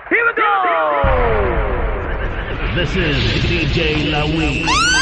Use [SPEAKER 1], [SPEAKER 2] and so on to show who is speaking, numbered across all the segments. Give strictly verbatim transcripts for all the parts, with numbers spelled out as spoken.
[SPEAKER 1] Here we go!
[SPEAKER 2] This is D J Lawi.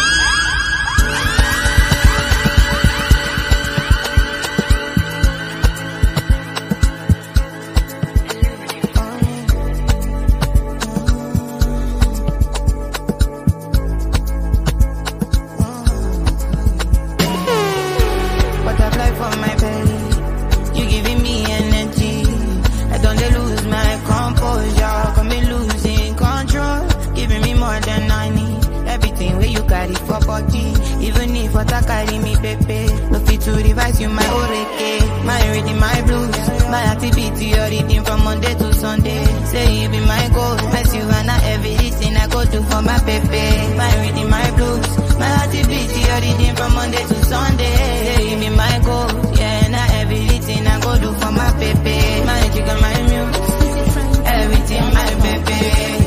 [SPEAKER 3] Butterfly from my belly, you giving me energy. I don't dey lose my composure, got me losing control, giving me more than I need. Everything where you carry for body, even if what I carry me, baby. No fit to revise you, my oreke, my reading, my blues, my activity, your reading from Monday to Sunday. Say you be my goal, mess you and I everything I go do for my baby. My reading, my blues, my activity, your reading from Monday to Sunday. Say you be my goal, yeah, and I everything I go do for my baby. My chicken, my muse, everything my baby.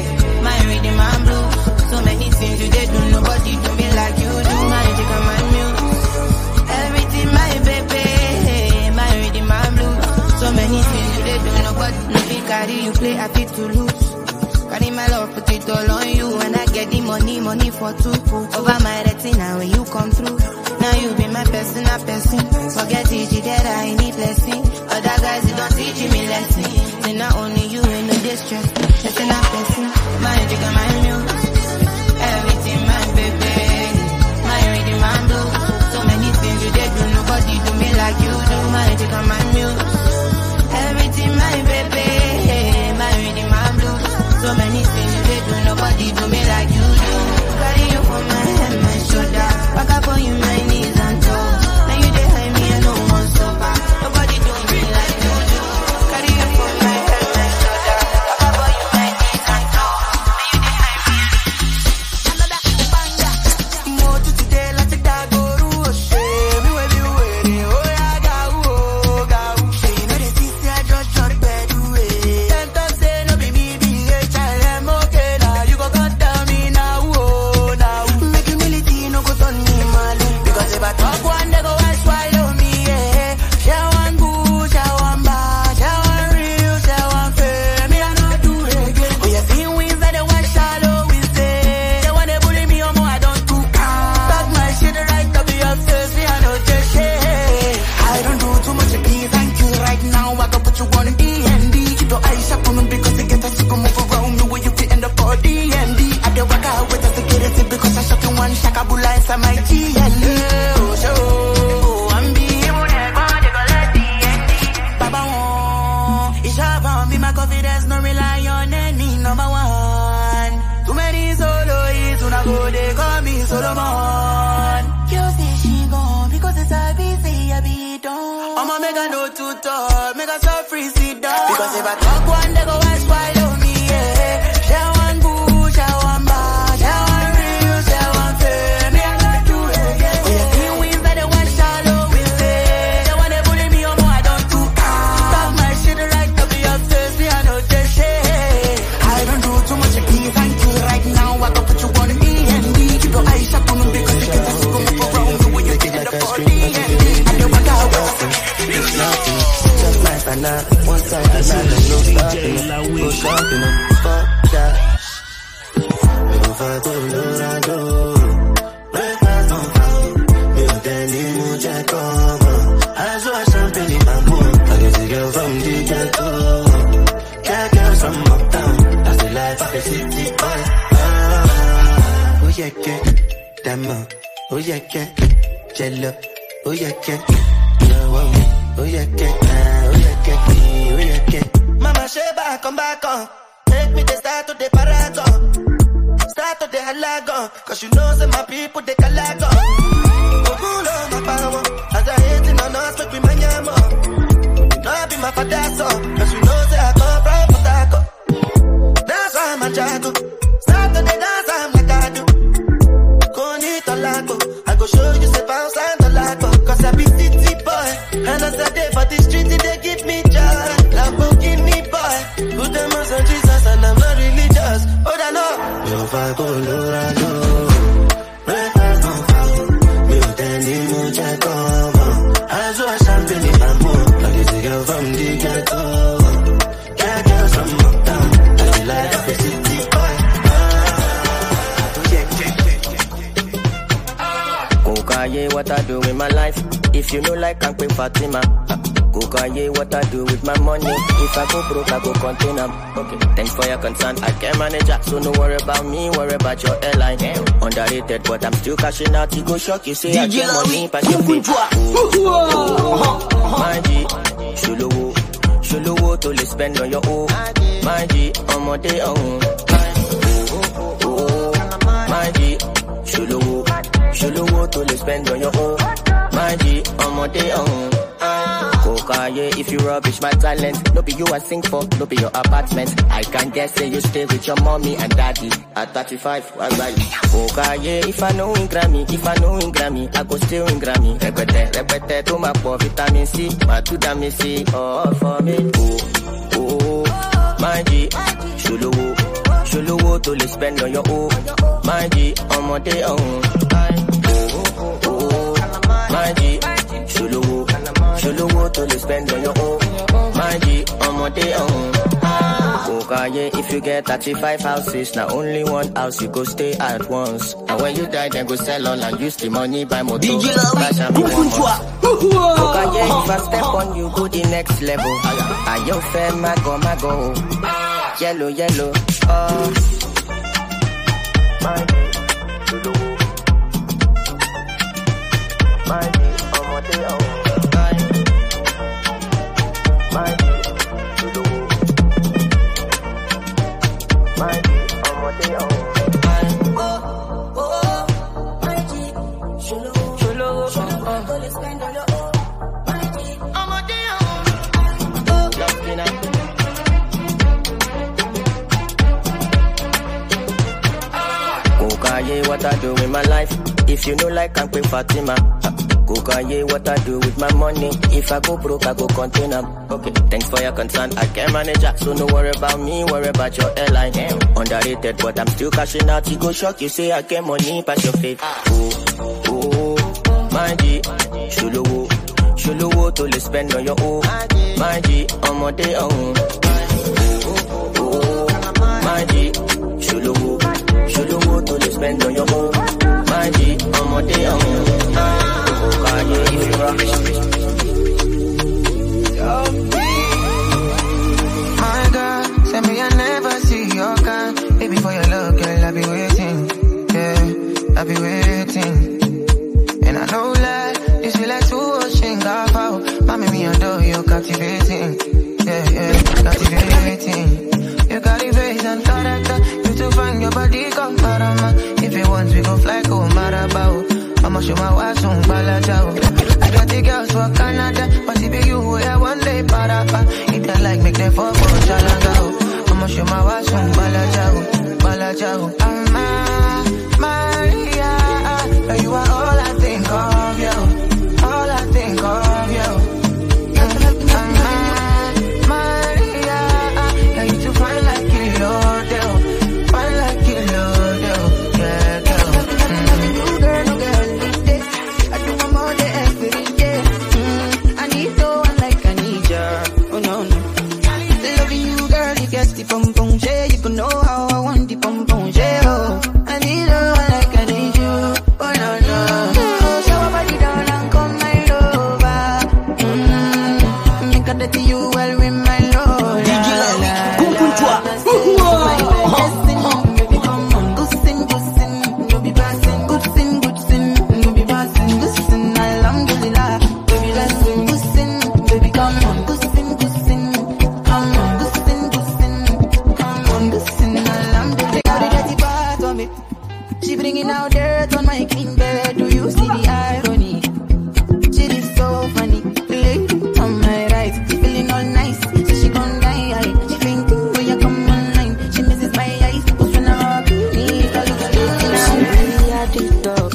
[SPEAKER 3] My reading, my blues, so many things you did do, nobody do me like you do. My chicken, my muse, everything my baby. My reading, my blues, so many things you did do, nobody no fit carry you play, I fit to lose. Carry my love, put it all on you, and I get the money, money for two. Over my retina when you come through. Now you be my personal person. Forget it, that I need blessing. Other guys, they don't teach me lesson. Then not only you in no distress. That's enough blessing. My jigger, my muse, everything my baby. My reading, my blues, so many things you did do, nobody do me like you do. My jigger, my muse, everything my baby. My reading, my blues, so many things you did do, nobody do me like you do. Carry you for my head, my shoulder, back up on you, my knees and toes. Now you behind me, I know one so bad. Nobody do me like you do. Carry you for my head, my shoulder, back up on you, my knees and toes. Now you behind me. Another banger. More to today, let's take that go to a shame. Me when you waiting, oh yeah, go, oh, go. Say you know the city, I just shot bed away. Ten times say no be me, be a child, I'm okay now. You go cut down me now, oh, now. Make humility, no go turn me mal. Because if I talk one, they go and swallow me, yeah. Share one good, share one bad, share one real, share one fake. Me, I not do it again. Oh, you see wins that they want shallow, we say. They want to bully me, oh, more, I don't do calm. Talk my shit right up your face, me, I know just shit. I don't do too much of these, thank you right now. I can put you on D and D. Keep your eyes up on them because they get us to come move around me where you fit in the body and D. I don't work out with the security because I shot you one shakabula inside my G L. Oh, so I'm being Baba won. It's about me, my confidence, no rely on any number one. Too many soloists, when I go, they call me Solomon. You say she gone because it's a busy, I be done. I'ma make a no too talk, make a so free sit down. Because if I talk one, they go and swallow me, yeah. Share one good, share one bad, share one real, share one fake. Me, I not do it again. Oh, you see wins that they want shallow, we say. They want to bully me, oh, more, I don't do calm. Talk my shit right up your face, me, I know just shit. I don't do too much of these, thank you right now. I can put you on D and D. Keep your eyes up on them because you get us to come up around me when you get in the body and D. I don't want to
[SPEAKER 4] It's nothing, just nice and not one side and not no stopping, no stopping, fuck that. Me fa to Lorado, breakfast on fire. Me tell you mucha como, I saw champagne in my mood. I get a girl from the ghetto, got girls from uptown. That's the life of a city boy. Ah, oh yeah, yeah, demo, oh yeah, yeah, jello, oh yeah, yeah, no one. Oh yeah, yeah, oh yeah, yeah, oh yeah, yeah.
[SPEAKER 5] Mama Sheba, come back on. Take me the start to the paragon. Start to the halagon. Cause you know say my people they calagon. Oh, cool on my power. As I hate it on us, make me my yamo. No, I be my father's son. Cause you know say I come from Potako. That's why I'm a jago. Start to the dance, I'm like I do. Konito lago. I go show you say bounce and the lago. Cause I be city boy. And as I day for the street, they give me joy. Lamborghini boy. Put them on Jesus and I'm not religious. Oh, I know.
[SPEAKER 4] Yo, fa Colorado. Breakfast on fire. Me tell you mucha como. I saw champagne in my mood. I get a girl from the ghetto. If you know like I'm Queen Fatima, go Kanye, what I do with my money. If I go broke, I go contain them. Okay, thanks for your concern, I can manage that. So no worry about me, worry about your airline. Damn. Underrated, but I'm still cashing out. You go shock, you say I get money, pass your feet. My G, Shuluwo, Shuluwo to le spend on your own. My G, on my day on. My G, Shuluwo, Shuluwo to le spend on your own. My G, on my day on. Yeah, if you rubbish my talent, no be you I sing for, no be your apartment. I can guess say you stay with your mommy and daddy. At thirty-five, was like, okay, yeah, if I know in Grammy, if I know in Grammy, I go still in Grammy. Repete, repete, to my poor vitamin C, my two damn C, all for me. Oh, oh, my G, Shuluwo, Shuluwo to le spend on your own. My G, on my day on. Oh, oh, my G, Shuluwo. Shuluwo to the spend on your own. My G, on my day on. Okay, if you get thirty-five houses, now only one house you go stay at once. And when you die, then go sell all and use the money buy more. Okay, if I step on you, go the next level. And you fair, my go, my go. Yellow, yellow. Oh. My G, Shuluwo. My G, on my day on. My G, Shuluwo. My G, on my day on. Oh, oh, my G, Shuluwo. Shuluwo. Shuluwo. Go let's spend on your own. My G, on my day on. Oh, just in a. Kokaye, what I do with my life? If you know like I'm Queen Fatima. Go Kanye, what I do with my money. If I go broke, I go contain them. Okay, thanks for your concern, I can manage that. So no worry about me, worry about your airline. Damn. Underrated, but I'm still cashing out. You go shock, you say I get money, pass your faith. Oh, oh, my G, Shuluwo, Shuluwo to le spend on your own. My G, on my day on. Oh, oh, my G, Shuluwo, Shuluwo to le spend on your own. My G, on my day on. Kanye, if you rubbish,
[SPEAKER 3] my God, send me I never see your kind. Baby, for your love, girl, I'll be waiting. Yeah, I'll be waiting. And I know that this feel like two ocean gap out. Mommy, me adore you, captivating. Yeah, yeah, captivating. You got the face and character. You to find your body, come parama. If you want, we go fly, go marabao. I'ma show my wife some balajao. I got the girls for Canada, but if you where one day parapa. If they like, make them fall for Chalangao. I'ma show my wife some balajao, balajao. I'm Maria, you are all I think of, yo. All I think of, yo. I'm Maria, you to find like you, Lord, yo. Find like you, Lord, yo. Yeah, girl. Pum pum, yeah, you can know how I want the pum pum, yeah, oh. I need her like I need you, oh no no. So my body down and come my lover. Mmm, make a dirty you well with my lord. La la la, my destiny, baby come on, good sin, good sin, no be passing, good sin, good sin, no be passing, good sin, alhamdulillah, baby blessing, good sin, baby come on, good sin, good sin, come on, good sin. She bringing out dirt on my clean bed. Do you see the irony? She is so funny. Lady on my right, feeling all nice. So she gon' die. She fainting when you come online. She misses my eyes. Who's when I hug me? I look stupid now. She really addicted.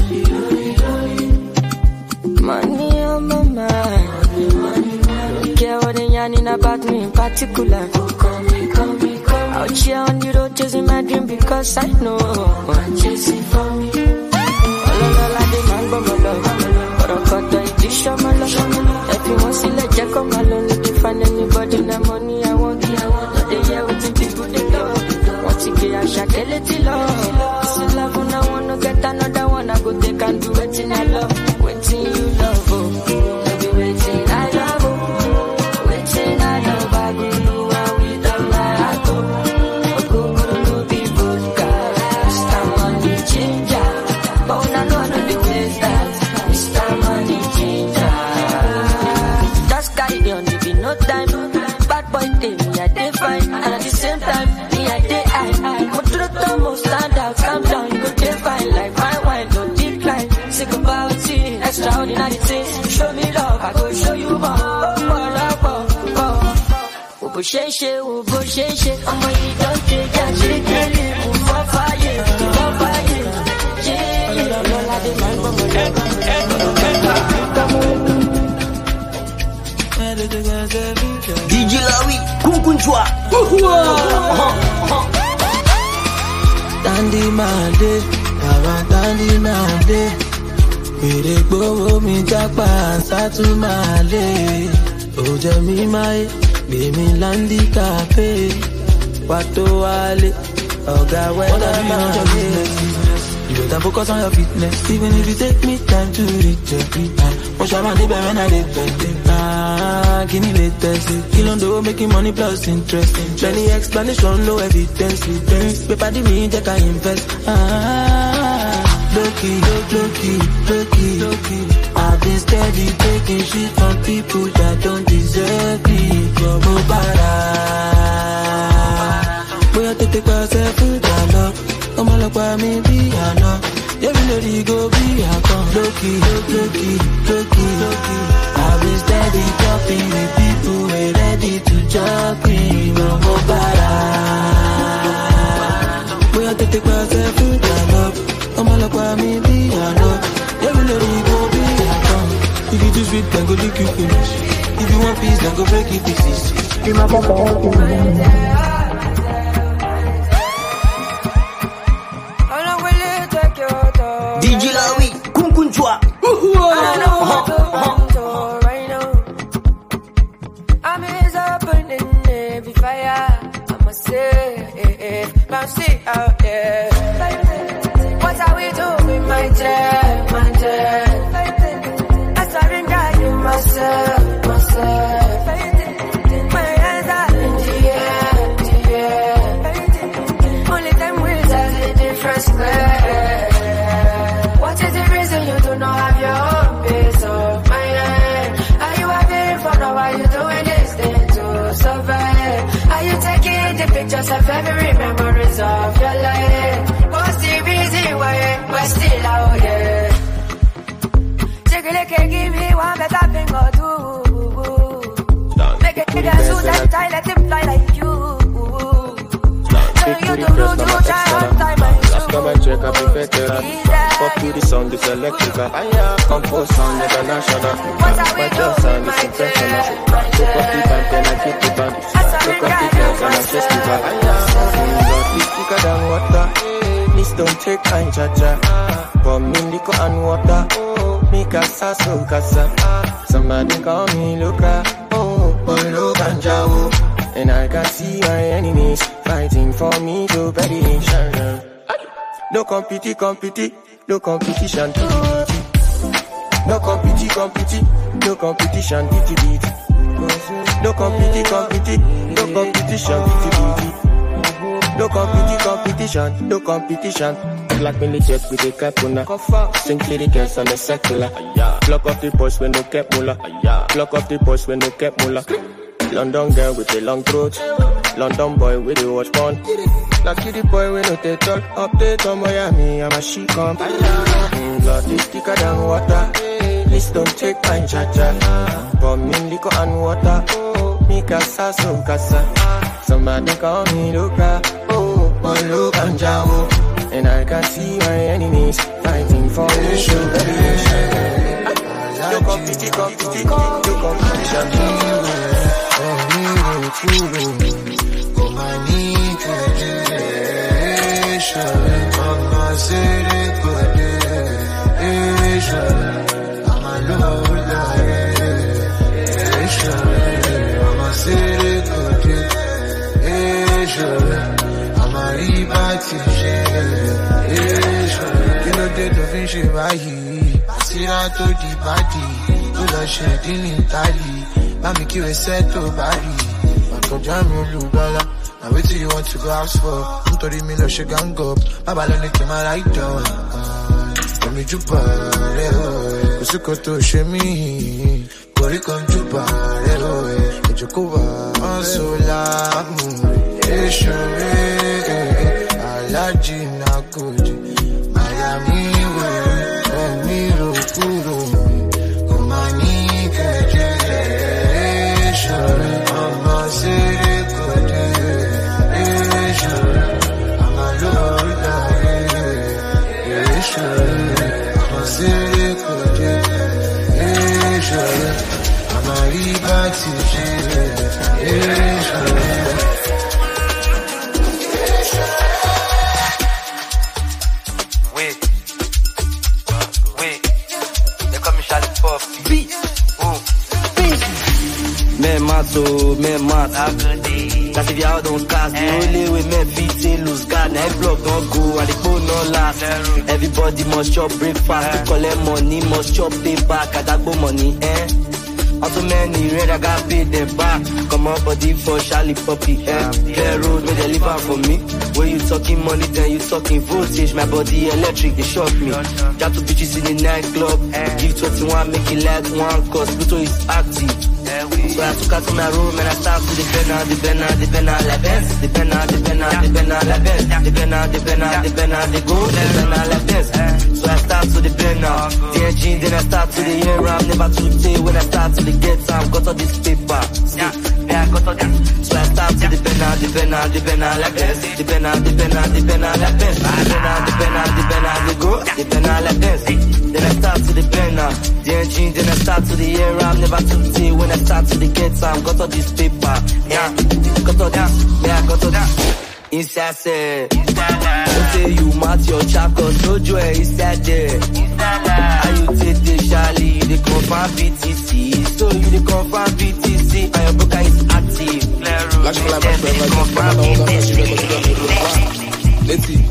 [SPEAKER 3] Money on my mind. Don't care what they yarning about me in particular. Call me, call me. Out here on the road chasing my dream because I know one chasing for me. All alone like the man, but my love. But I got the edition, my love. If you want to let you come alone, if you find anybody, the money I want, I want. They hear what the people they love. Want to get a shackle, let it love. This is love, and I want to get another one. I go take and do it in I love. Waiting you love, oh.
[SPEAKER 1] Bosheshe, oh bosheshe, I'm going to take a chicken, for fire, for fire.
[SPEAKER 6] D J Lawi, Kunkunchwa.
[SPEAKER 4] Dandy Mande, Ava Dandy Mande. Bere gbowó mi japa satu male. Oje mi mai, be mi landi cafe. Wato wale, oga weather man. You better focus on your fitness, even if you take me time to reach it. Wash your money when I did it. Ah, can you let us? Kill on the making money plus interest. Many explanation, no evidence. Paper the me, take I invest. Ah, low-key, low-key, low-key, low-key. I've been steady taking shit from people that don't deserve me. Come on, para. Boy, I take myself to the love. Come on, look at me, be a no. Every lady go be a come. Low-key, low-key, low-key, low-key. I've been steady talking with people who are ready to jump me. No more para. Boy, I take myself to the love. Come on, look at me, be a no. Every lady go be a come. If you too sweet, then go lick you finish. If you want peace, then go break it pieces. You my papa,
[SPEAKER 6] D J Lawi, Kunkunchwa.
[SPEAKER 1] I know what to run to right now. I'm is opening every fire. I'ma say, bouncy out there. What are we doing, my dear, my dear? I surrender you myself, myself. My hands are in the air, the air. Only time will tell the difference, man. What is the reason you do not have your own peace of mind? Are you having fun or are you doing this thing to survive? Are you taking the pictures of every memories of your life? What's the reason why we're still out here? Take a look and give me one better thing or two. Make it dance so that I let him fly like you. Tell you to do to try one time and
[SPEAKER 7] come and check out the veteran. Pop to the sound, this electrical. Compose sound international. My just sound is professional. Look up the band, then I get the band. Look up the girls and I just the band. Lord, it's thicker than water. Please don't take time, cha-cha. Pour me liquor and water. Make a sasso, casa. Somebody call me Luca. Oh, oh, look and jaw. And I can see my enemies fighting for me to perish. No compete, compete, no competition. No compete, compete, no competition. No compete, compete, no competition. No compete, competition, no competition. Like military with the capuna. Sing lyrics on the secular. Block off the boys when no cap mula. Block off the boys when no cap mula. London girl with a long throat. London boy with a watch porn. Lucky the boy when no take talk. Update on Miami, I'm a she come. Mm, blood is thicker than water. Please don't take time, cha-cha. Pour me liquor and water. Me casa, so casa. Somebody call me Luca. Oh, oh, look and jaw. And I can see my enemies fighting for me. No compete, compete, no competition.
[SPEAKER 4] Oh, my need generation. Mama said it good. I'm a low Mama said it good. I'm a liberty. You know they don't finish it right here. I see out to the body. You don't shed in Italy. Mami kí we settle body. Don't jam me Lubala. Now wait till you want to go house for. I'm thirty million she gang up. Baba don't need to my right down. Let me jupa. Kusuko to shemi. Kori kon jupa. Ejokuba. Ansola. Eshore. Alaji nakuji. Miami we. Emiro kuro. Kumani keje. I'm a city. Men mat, that's if y'all don't cast. The only way men fit say lose God. Now every block don't go and the phone don't last. Everybody must chop breakfast to collect money, must chop pay back. I got go money, eh? How too many red I got paid them back. Come on body for Charlie Puppy, eh? Clear road where they live out for me. When you talking money then you talking voltage. My body electric, they shock me. Got two bitches in the nightclub. Give twenty-one, make it like one, cause Pluto is active. So I took her to my room and I started to the penna, the penna, the penna, la Benz. The penna, the penna, the penna, la Benz. The penna, the penna, the penna, the go, the penna, la Benz. So I start to the penna, the engine, then I start to the air. I'm never too day when I start to the get time. Got all this paper, yeah, yeah, I got all that. So I start to the penna, the penna, the penna, la Benz. The penna, the penna, the penna, la Benz. The penna, the penna, the penna, the go, the penna, la Benz. Then I start to the penna, the engine, then I start to the air. I'm never too day when I start to the get time. Got all this paper, yeah, got all that, yeah, got all that. Inside say, don't say you match your chakos, no joy inside there. How you take the Charlie, you the confirm B T C, so you the confirm B T C, and your broker is active.
[SPEAKER 8] Lâche pour la vache, pour la vache, pour la vache, je vais continuer à me le let's see.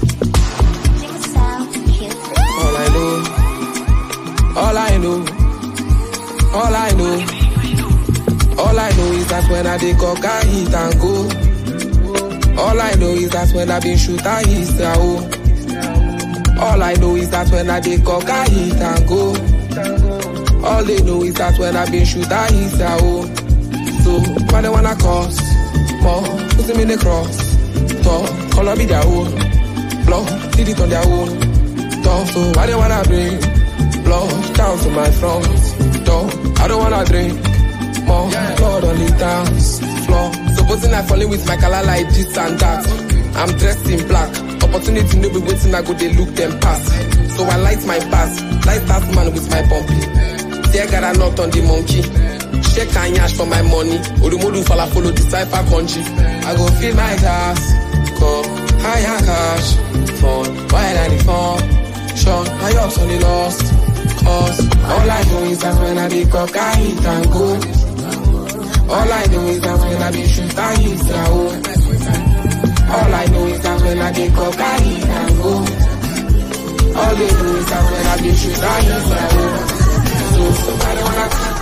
[SPEAKER 8] All I know, all I know, all I know. All I know is that when I dey cock, I hit and go. All I know is that when I been shoot, I hit and go. All I know is that when I dey cock, I hit and go. All they know is that when I been shoot, I hit and go. So when they wanna cross, more, put them in the cross. Talk, color be their own. Blood, did it on their own. Talk, so why they wanna bring blood down to my front? Talk, I don't wanna drink more blood on the dance floor. Supposing I falling with my color like this and that. I'm dressed in black. Opportunity no be waiting, I go they look them pass. So I light my pass, light that man with my bumpy. There got a knot on the monkey. Check and yash for my money. Odumodu fala follow the cipher country. I go fill my gas, go higher cash, phone, wide and the phone. Sean, I also on the lost cause all I know is that when I be cock, I hit and go. All I know is that when I be shoot, I hit and go. All I know is that when I be cock, I hit and go. All they know is that when I be shoot, I hit and go. So somebody wanna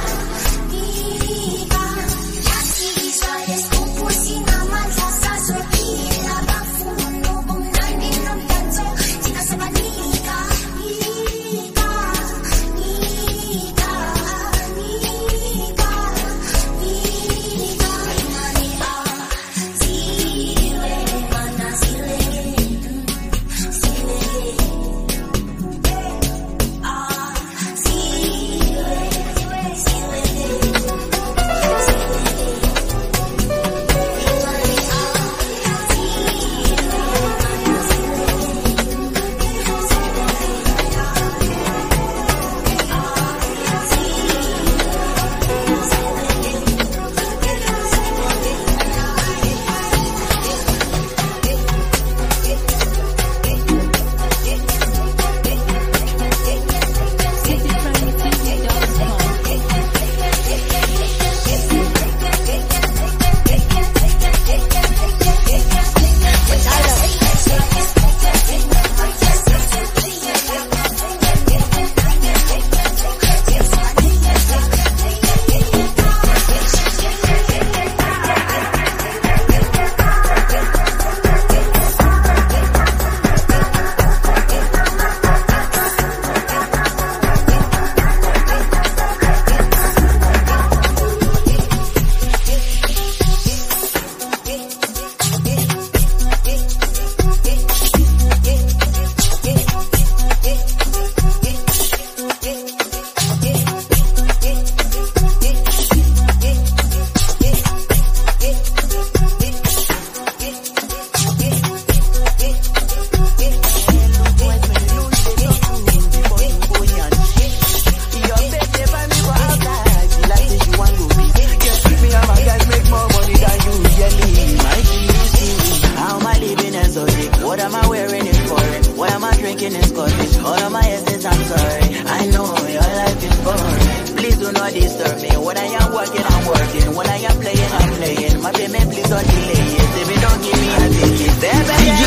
[SPEAKER 9] working. When I am playing, I'm playing. My payment please don't delay it. If you don't give me a ticket, baby, baby,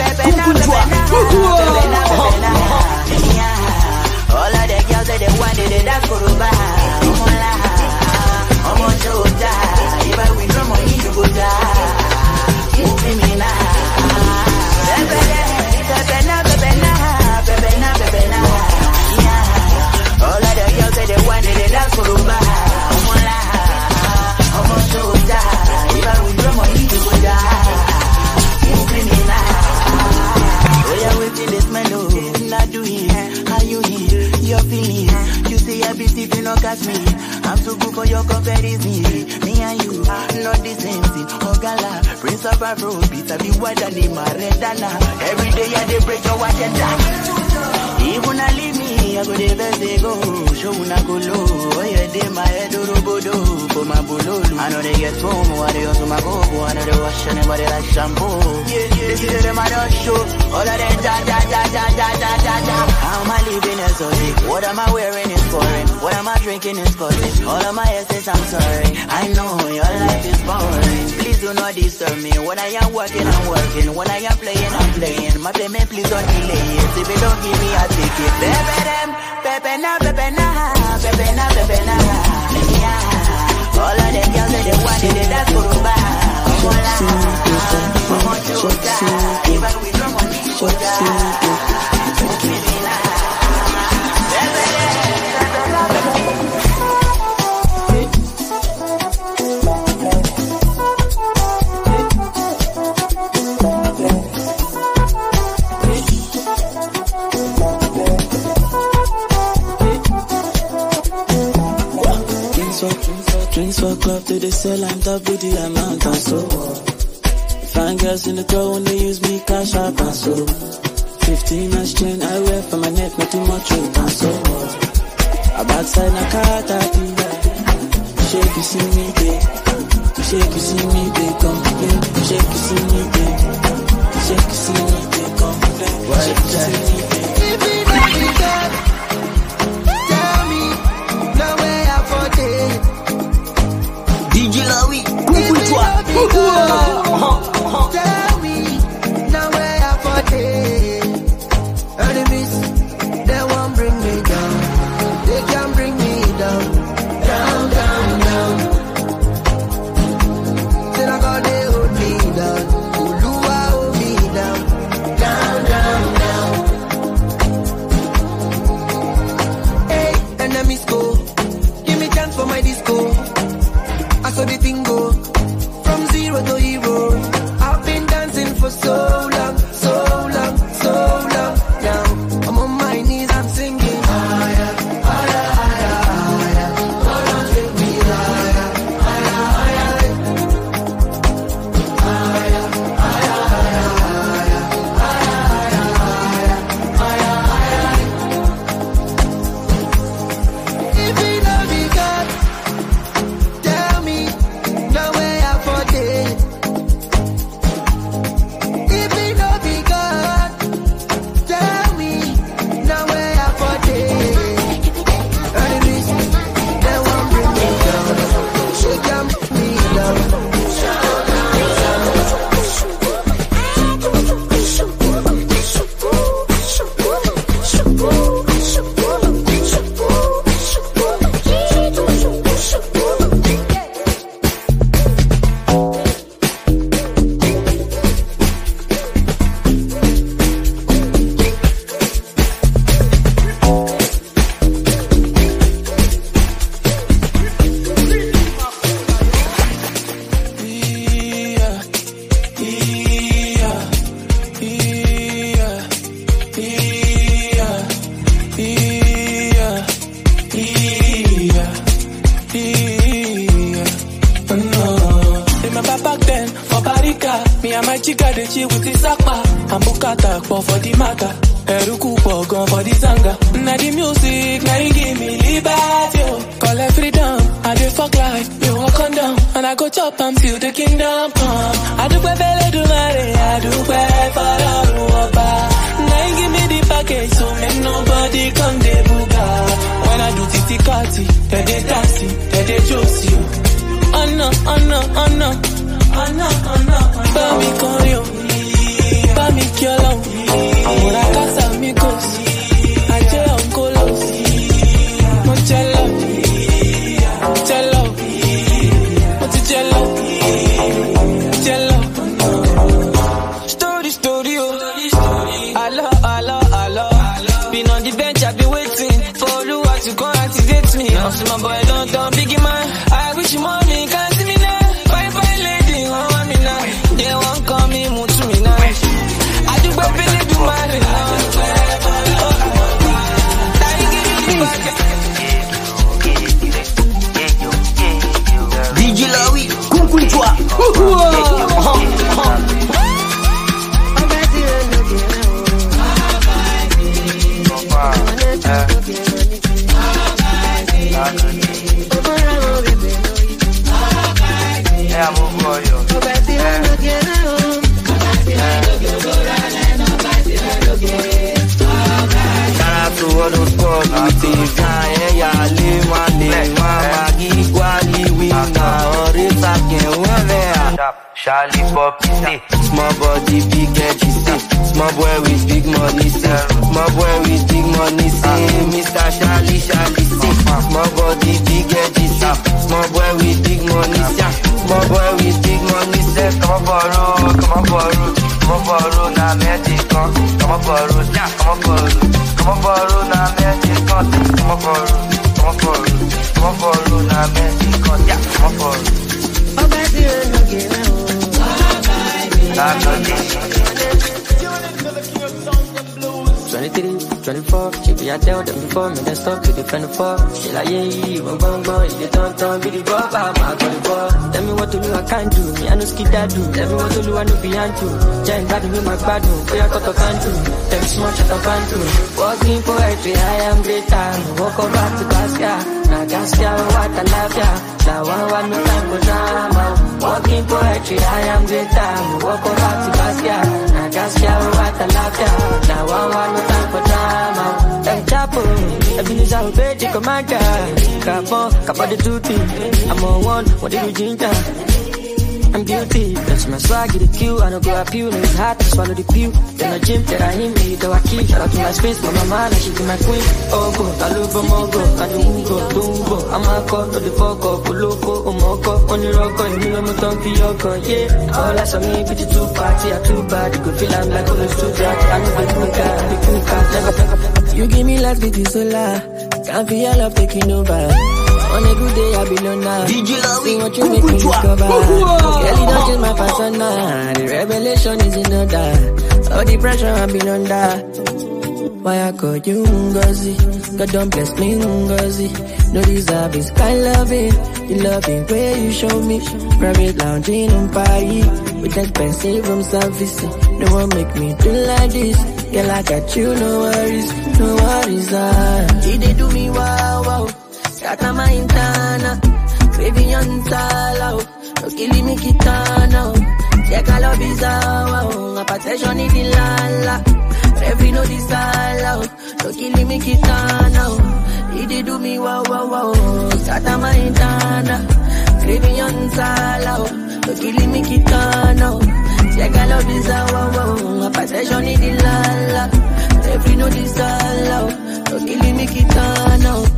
[SPEAKER 9] all of the girls that they wanted it, that's for Ruba. I'm on to die. If I win from money, you go die. Give me now. Baby, baby, now, baby, now, baby, now, baby, now. Yeah. All of the girls that they wanted it, that's for Ruba. I'm on I'm on to die. If I win from money, you go die. Give me now. Oh, yeah, waiting this mellow. Not doing how you hear. Your feeling, you say I be if you not catch me. I'm too good for your comparison. Me and you, not the same thing. Oh gala, Prince of Afrobeat, I be wider than my redana. Every day I dey break your agenda. Even I leave me, I go the best they go. Show una go low, oh yeah, they my head robodo for my bololo. I know they get home, I they also my go, I know they wash anybody like shampoo. Yeah, yeah, this is them I don't show. All of them da da da da da da da da. How am I living as a what am I wearing is foreign? What am I drinking is Scottish? All of my essays, I'm sorry. I know your life is boring. Please do not disturb me. When I am working, I'm working. When I am playing, I'm playing. My payment, please don't delay it. If you don't give me a ticket, baby, them, baby, na, baby, na, baby, na, baby, na. Yeah. All of them girls that they wanted it, that's for Ruba. I'm on I'm on to die. Even we from money, you go die.
[SPEAKER 10] Drinks for club to the cell and double the amount and so fine girls in the club when they use me cash up and so fifteen inch chain I wear for my neck, not too much weight and so a backside na car thirty. Shake you see me day, shake you see me day, come play. Shake you see me day, shake you see me day, come play. Shake you see me day. If you don't be good, tell me no way I for day.
[SPEAKER 6] D J Lawi, Kunkunchwa.
[SPEAKER 10] Tell me now where I for day. Enemies, they won't bring me down. They can bring me down, down, down, down. Then I got they hold me down. Uluwa hold me down, down, down, down. Hey, enemies go, give me chance for my disco. I saw the thing go from zero to hero. I've been dancing for so long, so long, so long. Now I'm on my knees, I'm singing higher, higher, higher, higher. Oh, don't take me higher, higher, higher, higher, higher, higher, higher, higher, higher. If you love me, God. Tell me, now where I for day. If me no be God, tell me, now where I for day. Enemies, they won't bring me down. She can bring me down.
[SPEAKER 8] Chica de chill with the sapa. I'm bukata for the matter. Eruku pogon for the zanga. Na the music, na it give me liberty. Call it freedom, I do fuck life. You walk on down, and I go chop and feel the kingdom come. I do bele do mare, I do pay for all wapa. Now give me the package, so make nobody come de buga. When I do titi kati, they they dancing, they they josie. On
[SPEAKER 10] no, oh no, oh no, oh no, oh no. Baby, call you, baby, kill you. Por casa, amigos, ayer on colos, Moncello, Moncello, Monticello, Monticello. Story, story, oh. Hello, hello, hello. Been on the bench, I've been waiting for Lua to come activate me. I'm see my boy, don't, don't biggie man. I wish you money, can't see me now. Bye bye lady, oh want me now. They won't call me, move to me now. I do but believe you man.
[SPEAKER 6] D J Lawi, Kunkuitwa.
[SPEAKER 11] Yeah, move for you. Shout out to all those sports with the guy, yeah, live one day, mama, give quality winner, or it's a can win there. Charlie Poppy, say, small body, big head, she say, small boy with big money, say, small boy with big money, say, Mister Charlie, Charlie, say, small body, big head, she say, small boy with big money, say, small boy with big money, say, come on borrow, come on borrow, come on borrow, na magic, come on borrow, yeah, come on borrow, come on borrow, na magic, come on borrow, come on borrow, come on borrow, na magic, yeah, come on borrow.
[SPEAKER 12] twenty-three, twenty-four, she be a tell them before me, then stop to defend the fall. She like, yeah, yeah, one bong bong, if they don't turn, be the ball, I'm out of the ball. Tell me what to do, I can't do, me, I know skid that do. Tell me what to do, I know behind you. Giant bad with my bad do, pay a cut of can't do. Tell me small shut up and do. Walking poetry, I am greater. Walk over to Gaskia, now Gaskia, what I love ya. Now I want no time for drama. Walking poetry, I am greater. Walk over to Gaskia, now Gaskia, what I love ya. Now I want no time for drama. Hey, Chapo, Ebenezer obey the commander. Capon, Capa the duty. I'm on one, what did you ginger? I'm guilty, that's my swag, get the queue. I don't go up you, it's hard to swallow the pew. Then I gym, then I hit me, though I keep. Shout out to my space, my mama, she be my queen. Oh, go, I love her, Mogo, I do Ugo, Dumbo. I'm a call, no the fuck up, Uloko, Umoko, only rock, and you know my tongue for your gun, yeah. All I saw me, bitch, two party, I too bad. You could feel I'm like, oh, it's too bad. I know the cool car, the cool car,
[SPEAKER 10] you give me life, baby, solar. Can't feel your love taking over. On a good day, I be alone now. D J Lawi, what you make me discover. Girl, you don't change my persona. The revelation is in order. All the pressure I've been under. Why I call you Ngozi? God don't bless me Ngozi. No deserve is kind loving. The loving way you show me. Private lounging on Paris. With expensive room service. No one make me do like this. Girl, I got you, no worries. No worries, ah. He they do me wow, wow. Scatter my intana, craving on sala, no killing me kitana. Check all of his hour, a protection in the lala. Every no disala, no killing me kitana. He did do me wow wow wow. Scatter my intana, craving on sala, no killing me kitana. Check all of his hour, a protection in the lala. Every no disala, no killing me kitana.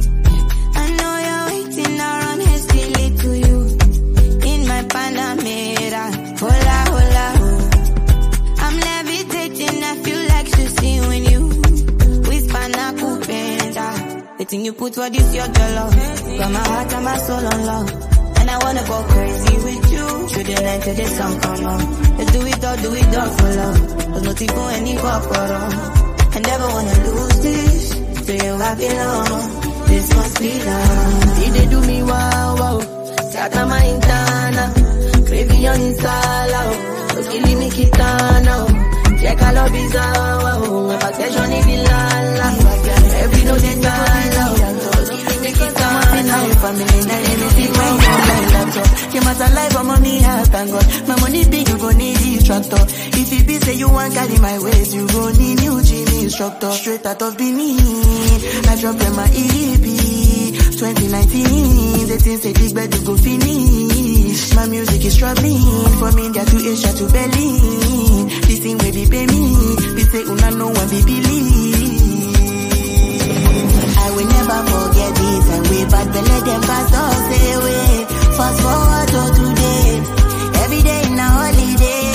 [SPEAKER 3] Panamera, hola, hola, ho. I'm levitating, I feel like Susie when you whisper na kupenda. The thing you put for this your love. Got my heart and my soul on love. And I wanna go crazy with you. Through the night till the sun come on. Let's do it all, do it all for love. There's no tipo any corporal. I never wanna lose this. To you I belong. This must be love.
[SPEAKER 10] Did they do me wow wow? Scatter my intana, craving on sala, no killing me kitana. Check all of his hour, protection in the lala. Every no desala, no killing me kitana.
[SPEAKER 3] Family, now anything when you like laptop. You must alive for money, I thank God. My money big, you gon' need instructor. If it be say you want carry my ways, you gon' need new gym instructor. Straight out of Benin, I drop in my E P. twenty nineteen, the things they dig, but you go finish. My music is struggling from India to Asia to Berlin. This thing will be pay me. They say una no one be believe. I will never forget this and way back then let them pass us away. Fast forward to today, every day in a holiday.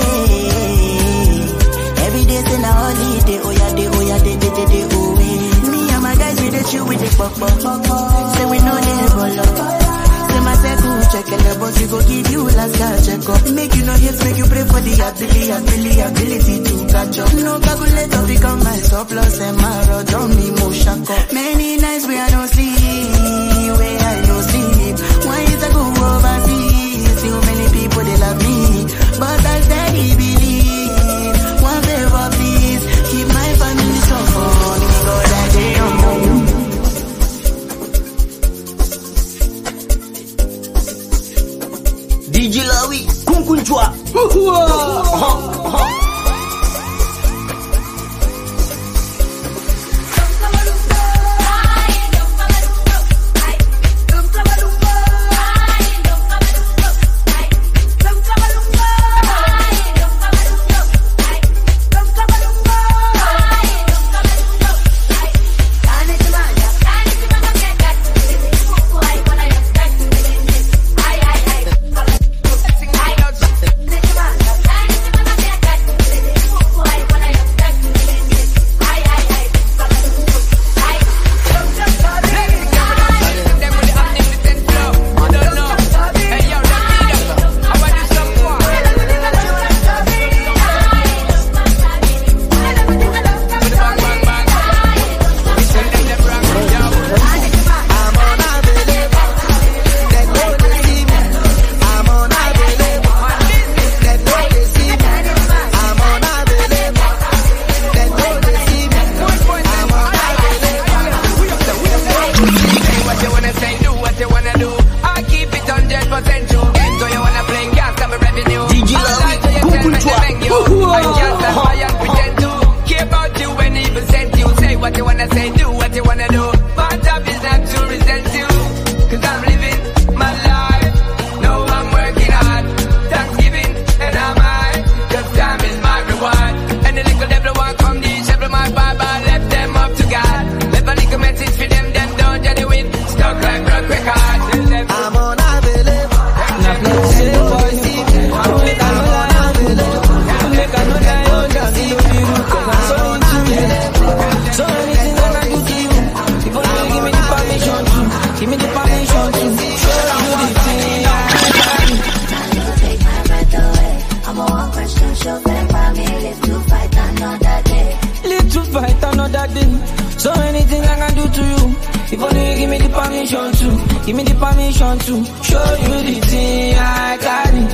[SPEAKER 3] Every day's in a holiday. Oh yeah, day, oh yeah, day, day, day, day, oh yeah. Me and my guys, we the chill with the pop, pop, pop, pop. Say we know the roll up. Say my circle, check and the boss, we go give you last guy check up. Make you know hits, make you pray for the ability, ability, ability to catch up. No calculator become my surplus and my road on me, motion up. Many nights where I don't sleep, where I don't sleep. Why is I go overseas? Too many people they love me, but I steady believe. One favor please, keep my family so far. So that they don't know you.
[SPEAKER 6] D J Lawi, Kunkunchwa.
[SPEAKER 10] Give me the permission to show you the thing I carry.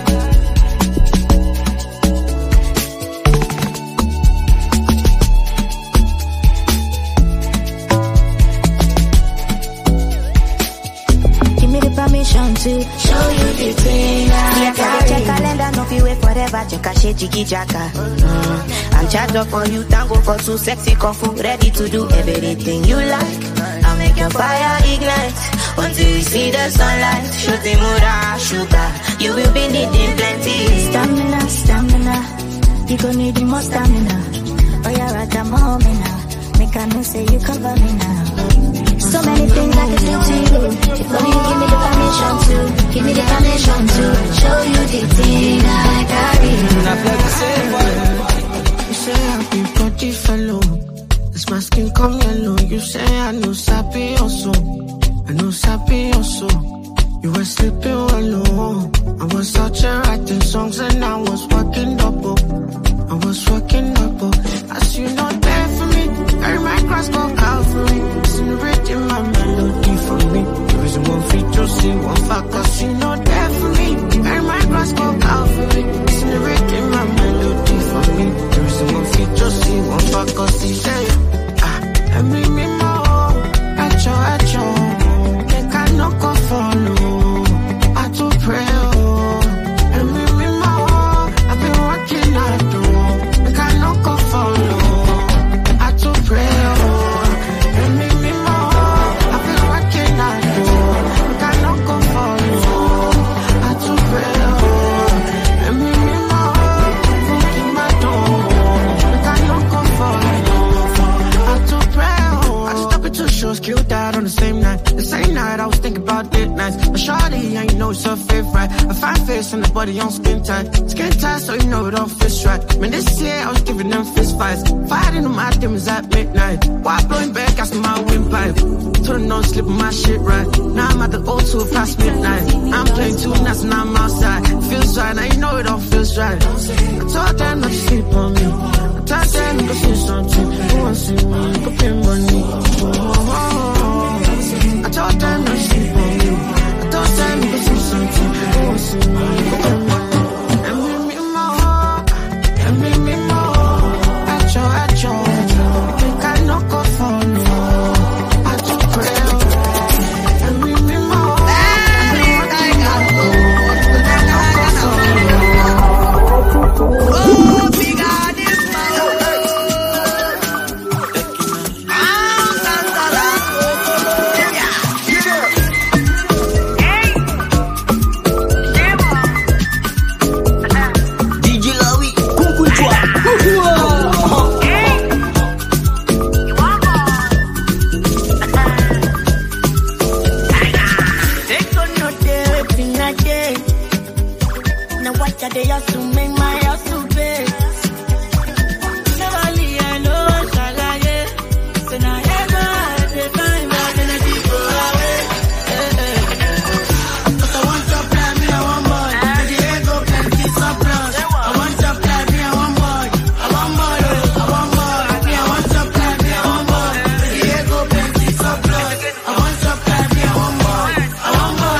[SPEAKER 13] Give me the permission to show you the thing I carry. Check calendar, no fi wait forever. Check a shit, jiggy jacka. Mm. I'm charged up for you, tango for two, sexy kung fu, ready to do everything you like. I'll make your fire ignite until you see the sunlight. Shooting mura, sugar, you will be needing plenty. Stamina, stamina, you gon' need more stamina. Oh, you're at the moment now. Make I know say you cover me now. So many things I can do to you. If only you give me the permission to, give me the permission to show you the thing I carry.
[SPEAKER 3] You say I've been pretty fellow. This my skin come yellow. You say I know sappy also. I know sappy also. You were sleeping alone. I was searching, writing songs and I was working double. I was working double. As you know there for me, carry my cross go Calvary. Listen, reading my melody for me. There is one feature, see one fact, cause you know there
[SPEAKER 14] what's your favorite? A fine face and the body on skin tight. Skin tight so you know it don't fit right. Man, this year I was giving them fist fights. Fighting on my demons at midnight. While blowing back, asking my windpipe. Turning on, slipping my shit right. Now I'm at the O two past midnight. I'm playing two nights and I'm outside. Feels right, now you know it all feels right. I told them not to sleep on me. I told them to go see something. Who wants to see me? Go pay money. Oh, oh, oh. I told them not to sleep on me. I told them to go see something. Who wants to see me? Go pay money. And me, me more. And me, me more. At your, at your. You think I know go for me? I do pray. And me, me more. And me, what I got go. You think I know go for me? Oh, big God is my love.
[SPEAKER 15] They used to make my house too big. Never leave alone, shall I? Yeah. So now ever I define my energy go away. Cause I want to play me, I want more. The ego plenty surplus. I want to play me, I want more. I want more, I want more. Me, I want to play me, I want more. The ego plenty surplus. I want to play me, I want more. I want more.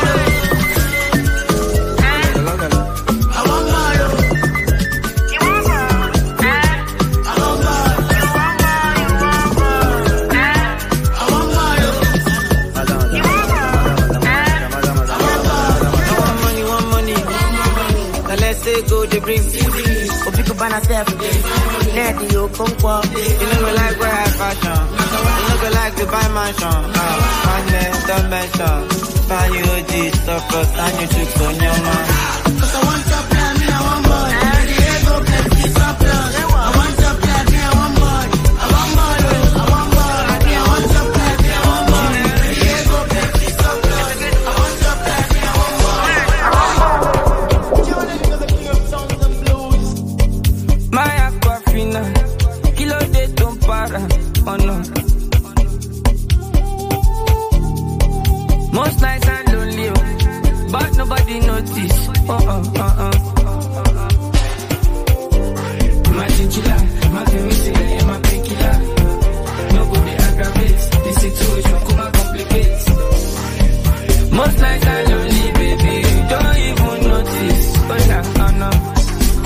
[SPEAKER 14] Go, they bring oh, pick up on herself. Let the yo come qua. You know, we like we have fashion. You know, we like to buy mansion. Uh, man, man, don't mention. Find you O G, stop us, and you tricks on your man.
[SPEAKER 15] Cause I want to play me, I want more. The ego plenty surplus. I want to play me, I want more. I want more, I want more. I want to play me, I want more. The ego plenty surplus. I want to play me, I want more.
[SPEAKER 12] My aquafina, kilo de don't para, oh no. Most nights I'm lonely, but nobody notice. Oh oh oh oh. My chinchilla, my chemistry, my painkiller. No go dey aggravate, the situation come and complicate. Most nights I'm lonely, baby, you don't even notice. Oh no, oh no.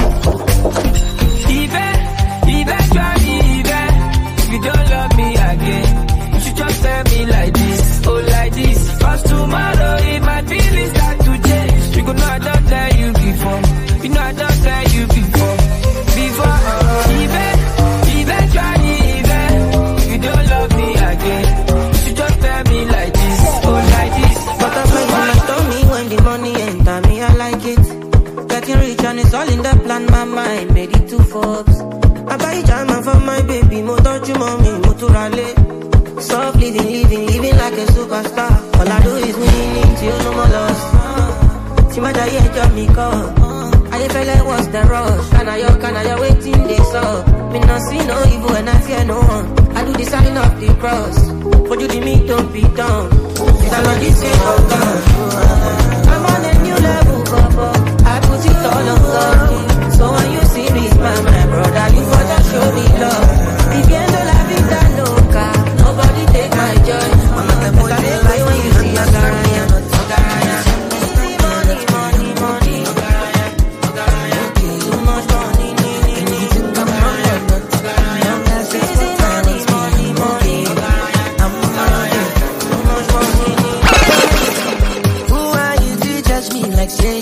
[SPEAKER 12] Eventually, even if you don't love me again, you should just tell me like this, oh like this. Cause tomorrow if my feelings start to change, you know I don't tell you before. You know I don't tell you before. Before, uh, even, eventually, even if you don't love me again, you should just tell me like this, oh like this.
[SPEAKER 14] Butterfly wanna tell me when the money enter me, I like it. Getting rich and it's all in the plan, my mind made it to Forbes. I buy jam for my baby, mo touch you mommy, mo to rally. Soft living, living, living like a superstar. All I do is winning till no more loss. See my diet, job me call. I feel like what's the rush? Can I, can I, waiting this up? Me not see no evil and I fear no one. I do the sign of the cross. But you the me, don't be down. It's a lot this way, oh God. I'm on a new level, Papa. I put it all on God. So when you see me, my, my brother, you for just show me love. Viviendo la vida loca, nobody take my joy. I'm not the boy they buy when you see a garaya, garaya. Easy money, money, money, garaya, garaya. Too much money, need to come on, garaya. Easy money, money, money, garaya, garaya. Too much money, need. Who are you to judge me like say?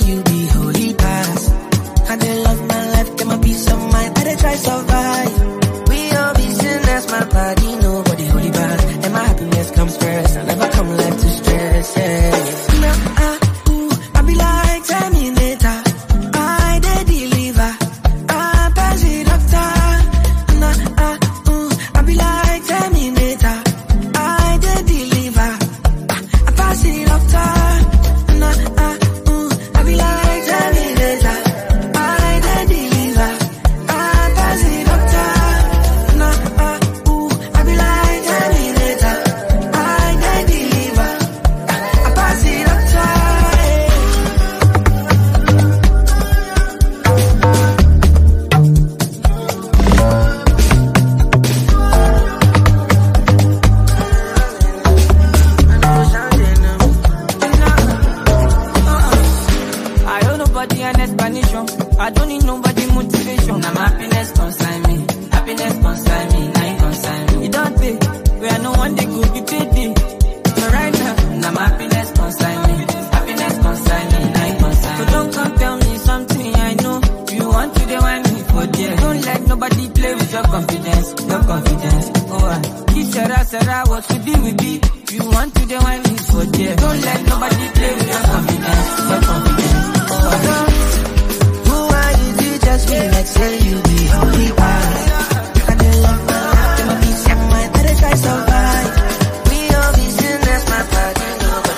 [SPEAKER 14] be an explanation. I don't need nobody motivation. Now my happiness consign me. Happiness consign me. Now you consign me. You don't pay. Where no one they could be paid me. So right now, now my happiness consign me. Happiness consign me. Now you consign me. So don't come tell me something I know. You want to the one me for there. Don't let nobody play with your confidence. Your confidence. Oh, I keep Sarah, Sarah, what we do, we be. You want to the one me for there. Don't let nobody play with your confidence. Your confidence. Oh, I
[SPEAKER 5] who are you to just be like say you be only one. I don't love my life, there might be somewhere that I try so hard. We all be sitting that's my party, nobody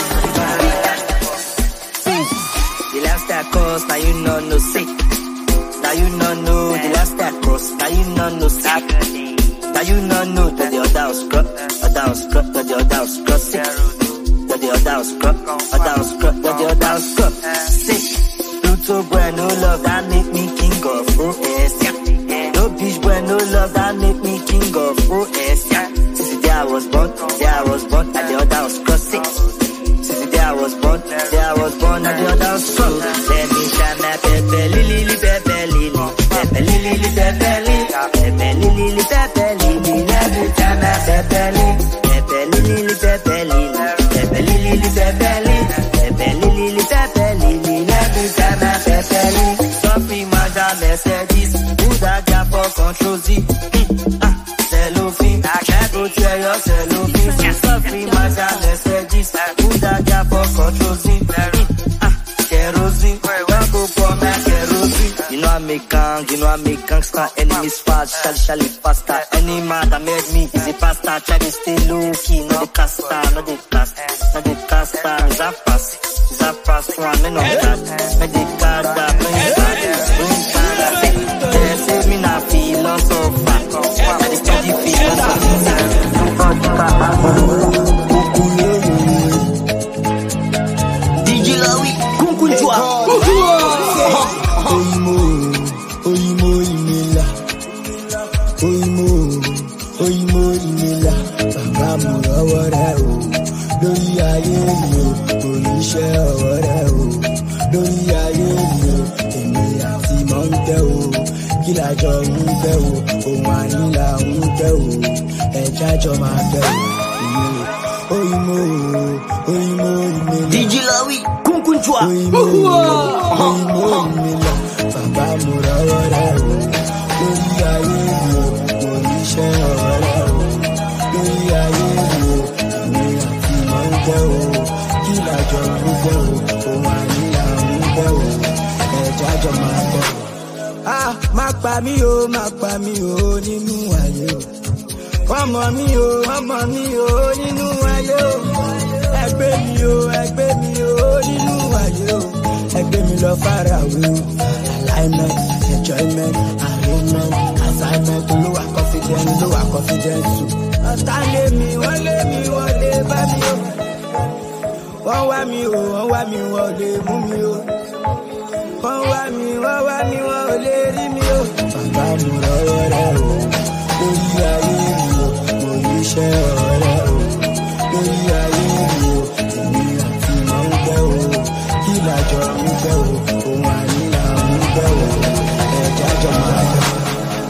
[SPEAKER 11] The last that cost, now you know no sick. Now you know no, the last that cost, now you know no sick. Now you know no, that the other was scrub, other was scrub, that the other was scrub, sick. That the other was scrub, other was scrub, that the other was scrub, sick. Pluto boy, no love, that make me king of O S. No bitch boy, no love, that make me king of O S. Since the day I was born, day I was born, and the other was scrub, sick. Since the day I was born, day I was born, and the other was scrub. Let me try my pepe, lily, pepe, lily, pepe, lily, pepe, lily, pepe, lily, pepe, lily. Let me try my pepe, lily, pepe, lily, pepe, lily, pepe, lily, pepe, lily, pepe, lily, pepe, lily. Let me try my pepe, lily. Sophie, Mada, Mercedes, Buddha, Jaffa, Control Z. Ah, cellophane, I go tell your cellophane. Sophie, Mada, Mercedes, Buddha, Jaffa, Control Z. Ah, kerosene, don't go for my kerosene. You know I make gang, you know I make gangsta. Enemies fast, shally shally faster. Any man that made me is a pastor. Try to stay low key, not the caster, not the cast, not the caster. Is that pass? Is that pass? One me no that. Me the caster, bring it back, bring it back. They say me not philosopher, I the study philosopher.
[SPEAKER 6] D J Lawi, Kunkunjwa.
[SPEAKER 16] Oyimo, oyimo imela, oyimo, oyimo imela. Bàbá mo lọ́wọ́ rẹ̀ o, lórí ayé mi o, oníṣẹ́ ọwọ́ rẹ̀ o, lórí ayé mi o, èmi àti mọ̀ ń tẹ́ o, kí lájọ ń tẹ́ o, òun ànílà ń tẹ́ o, ẹ̀já jọ máa tẹ́ o, oyimo, oyimo imela.
[SPEAKER 6] D J Lawi, Kunkunjwa.
[SPEAKER 16] Oyimo, oyimo imela. Bàbá mo lọ́wọ́ rẹ̀ o, lórí ayé mi o, oníṣẹ́ ọwọ́ rẹ̀ o, lórí ayé mi o, èmi àti mọ̀ ń tẹ́ o, kí lájọ ń tẹ́ o, òun àníyà ń tẹ́ o, ẹ̀já jọ máa tẹ́ o. Ah, má pa mí o, má pa mí o nínú ayé o. Wọ́n mọ̀ mí o, wọ́n mọ̀ mí o nínú ayé o. Ẹgbẹ́ mi o, ẹgbẹ́ mi o nínú ayé o. Ẹgbẹ́ mi lọ fara wé o. Alignment, enjoyment, arrangement, assignment. Olúwa confidence, olúwa confidence o. Ọ̀tá lé mi, wọ́n lé mi, wọ́n lé bá mi o. Wọ́n wá mi o, wọ́n wá mi, wọ́n lè mú mi o. Wọ́n wá mi, wọ́n wá mi, wọ́n ò lè rí mi o. Bàbá mi lọ́wọ́ rẹ̀ o, lórí ayé mi o, mo ní iṣẹ́ ọ̀rẹ́ o. Lórí ayé mi o, èmi àti mọ̀ ń tẹ́ o, kí lájọ ń tẹ́ o, òun àníyà ń tẹ́ o, ẹ̀já jọ máa tẹ́ o.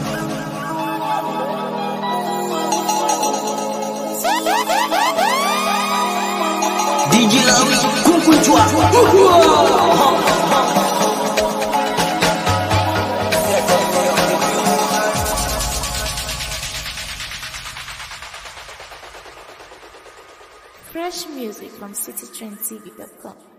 [SPEAKER 6] D J Lawi, Kunkunjwa.
[SPEAKER 17] Fresh music from city trend t v dot com.